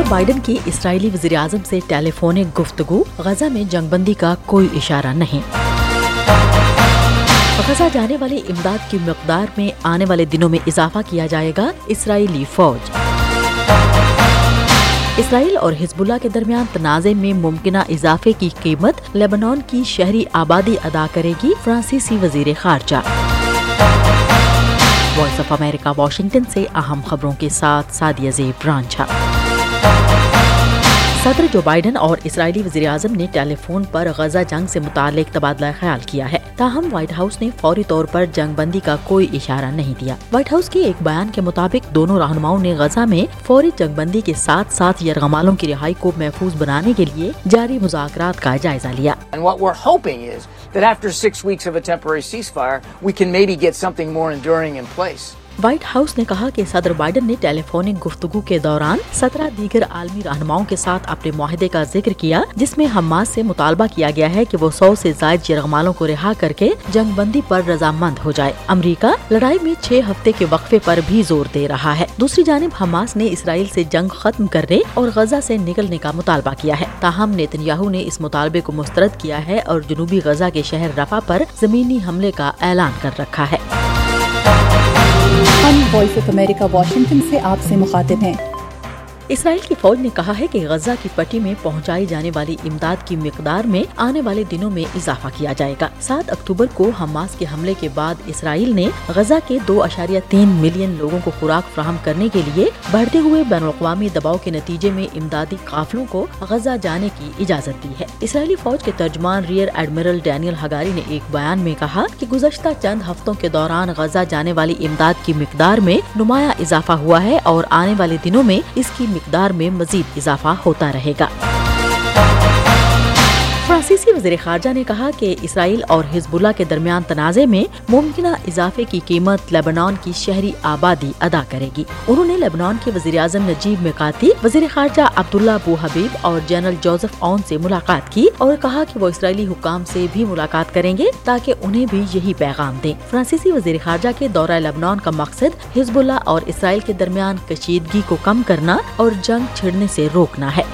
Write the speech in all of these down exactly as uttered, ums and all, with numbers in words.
Biden کی اسرائیلی وزیر اعظم سے ٹیلی فونک گفتگو، غزہ میں جنگ بندی کا کوئی اشارہ نہیں۔ غزہ جانے والی امداد کی مقدار میں آنے والے دنوں میں اضافہ کیا جائے گا، اسرائیلی فوج۔ اسرائیل اور حزب اللہ کے درمیان تنازع میں ممکنہ اضافے کی قیمت لیبنان کی شہری آبادی ادا کرے گی، فرانسیسی وزیر خارجہ۔ وائس آف امریکہ واشنگٹن سے اہم خبروں کے ساتھ سعدیہ زیب رانجھا۔ صدر جو بائیڈن اور اسرائیلی وزیر اعظم نے ٹیلی فون پر غزہ جنگ سے متعلق تبادلہ خیال کیا ہے، تاہم وائٹ ہاؤس نے فوری طور پر جنگ بندی کا کوئی اشارہ نہیں دیا۔ وائٹ ہاؤس کے ایک بیان کے مطابق دونوں رہنماؤں نے غزہ میں فوری جنگ بندی کے ساتھ ساتھ یرغمالوں کی رہائی کو محفوظ بنانے کے لیے جاری مذاکرات کا جائزہ لیا۔ And what we're hoping is that after six weeks of a temporary ceasefire, we can maybe get something more enduring in place. White House نے کہا کہ صدر بائیڈن نے ٹیلی فونک گفتگو کے دوران سترہ دیگر عالمی رہنماؤں کے ساتھ اپنے معاہدے کا ذکر کیا، جس میں حماس سے مطالبہ کیا گیا ہے کہ وہ سو سے زائد یرغمالوں کو رہا کر کے جنگ بندی پر رضامند ہو جائے۔ امریکہ لڑائی میں چھ ہفتے کے وقفے پر بھی زور دے رہا ہے۔ دوسری جانب حماس نے اسرائیل سے جنگ ختم کرنے اور غزہ سے نکلنے کا مطالبہ کیا ہے، تاہم نیتن یاہو نے اس مطالبے کو مسترد کیا ہے اور جنوبی غزہ کے شہر رفح پر زمینی حملے کا اعلان کر رکھا ہے۔ ہم وائس آف امریکہ واشنگٹن سے آپ سے مخاطب ہیں۔ اسرائیل کی فوج نے کہا ہے کہ غزہ کی پٹی میں پہنچائی جانے والی امداد کی مقدار میں آنے والے دنوں میں اضافہ کیا جائے گا۔ سات اکتوبر کو حماس کے حملے کے بعد اسرائیل نے غزہ کے دو اشاریہ تین ملین لوگوں کو خوراک فراہم کرنے کے لیے بڑھتے ہوئے بین الاقوامی دباؤ کے نتیجے میں امدادی قافلوں کو غزہ جانے کی اجازت دی ہے۔ اسرائیلی فوج کے ترجمان ریئر ایڈمرل ڈینیل ہگاری نے ایک بیان میں کہا کہ گزشتہ چند ہفتوں کے دوران غزہ جانے والی امداد کی مقدار میں نمایاں اضافہ ہوا ہے اور آنے والے دنوں میں اس کی مقدار میں مزید اضافہ ہوتا رہے گا۔ فرانسیسی وزیر خارجہ نے کہا کہ اسرائیل اور حزب اللہ کے درمیان تنازع میں ممکنہ اضافے کی قیمت لیبنان کی شہری آبادی ادا کرے گی۔ انہوں نے لیبنان کے وزیر اعظم نجیب میقاتی، وزیر خارجہ عبداللہ ابو حبیب اور جنرل جوزف اون سے ملاقات کی اور کہا کہ وہ اسرائیلی حکام سے بھی ملاقات کریں گے تاکہ انہیں بھی یہی پیغام دیں۔ فرانسیسی وزیر خارجہ کے دورہ لیبنان کا مقصد حزب اللہ اور اسرائیل کے درمیان کشیدگی کو کم کرنا اور جنگ چھڑنے سے روکنا ہے۔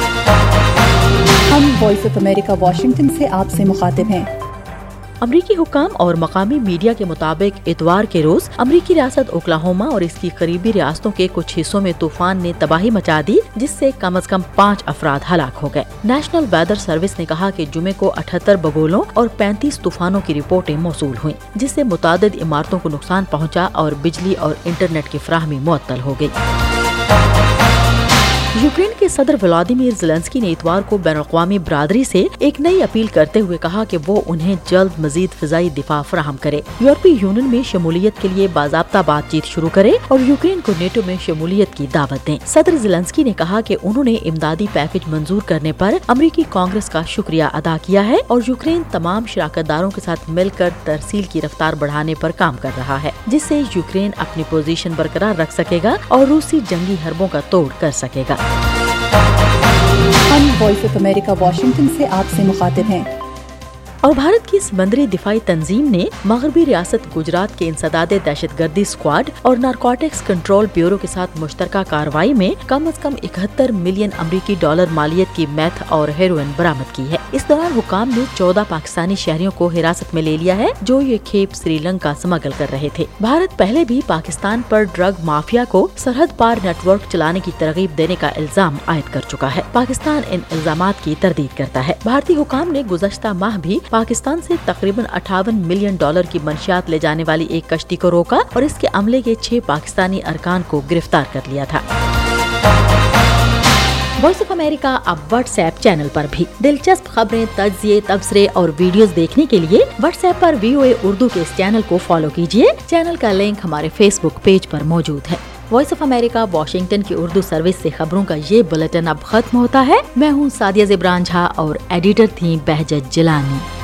ہم وائس آف امریکہ واشنگٹن سے آپ سے مخاطب ہیں۔ امریکی حکام اور مقامی میڈیا کے مطابق اتوار کے روز امریکی ریاست اوکلاہوما اور اس کی قریبی ریاستوں کے کچھ حصوں میں طوفان نے تباہی مچا دی، جس سے کم از کم پانچ افراد ہلاک ہو گئے۔ نیشنل ویدر سروس نے کہا کہ جمعے کو اٹھہتر بگولوں اور پینتیس طوفانوں کی رپورٹیں موصول ہوئیں، جس سے متعدد عمارتوں کو نقصان پہنچا اور بجلی اور انٹرنیٹ کی فراہمی معطل ہو گئی۔ یوکرین کے صدر ولادیمیر زیلنسکی نے اتوار کو بین الاقوامی برادری سے ایک نئی اپیل کرتے ہوئے کہا کہ وہ انہیں جلد مزید فضائی دفاع فراہم کرے، یورپی یونین میں شمولیت کے لیے باضابطہ بات چیت شروع کرے اور یوکرین کو نیٹو میں شمولیت کی دعوت دیں۔ صدر زیلنسکی نے کہا کہ انہوں نے امدادی پیکج منظور کرنے پر امریکی کانگریس کا شکریہ ادا کیا ہے اور یوکرین تمام شراکت داروں کے ساتھ مل کر ترسیل کی رفتار بڑھانے پر کام کر رہا ہے، جس سے یوکرین اپنی پوزیشن برقرار رکھ سکے گا اور روسی جنگی حربوں کا توڑ کر سکے گا۔ ہم وائس آف امریکہ واشنگٹن سے آپ سے مخاطب ہیں۔ اور بھارت کی سمندری دفاعی تنظیم نے مغربی ریاست گجرات کے انسداد دہشت گردی اسکواڈ اور نارکوٹکس کنٹرول بیورو کے ساتھ مشترکہ کارروائی میں کم از کم اکہتر ملین امریکی ڈالر مالیت کی میتھ اور ہیروئن برآمد کی ہے۔ اس دوران حکام نے چودہ پاکستانی شہریوں کو حراست میں لے لیا ہے جو یہ کھیپ سری لنکا سمگل کر رہے تھے۔ بھارت پہلے بھی پاکستان پر ڈرگ مافیا کو سرحد پار نیٹ ورک چلانے کی ترغیب دینے کا الزام عائد کر چکا ہے۔ پاکستان ان الزامات کی تردید کرتا ہے۔ بھارتی حکام نے گزشتہ ماہ بھی پاکستان سے تقریباً اٹھاون ملین ڈالر کی منشیات لے جانے والی ایک کشتی کو روکا اور اس کے عملے کے چھ پاکستانی ارکان کو گرفتار کر لیا تھا۔ وائس آف امریکہ اب واٹس ایپ چینل پر بھی دلچسپ خبریں، تجزیے، تبصرے اور ویڈیوز دیکھنے کے لیے واٹس ایپ پر وی او اے اردو کے اس چینل کو فالو کیجیے۔ چینل کا لنک ہمارے فیس بک پیج پر موجود ہے۔ وائس آف امریکہ واشنگٹن کی اردو سروس سے خبروں کا یہ بلیٹن اب ختم ہوتا ہے۔ میں ہوں سعدیہ زیب رانجھا اور ایڈیٹر تھیں بہجت جیلانی۔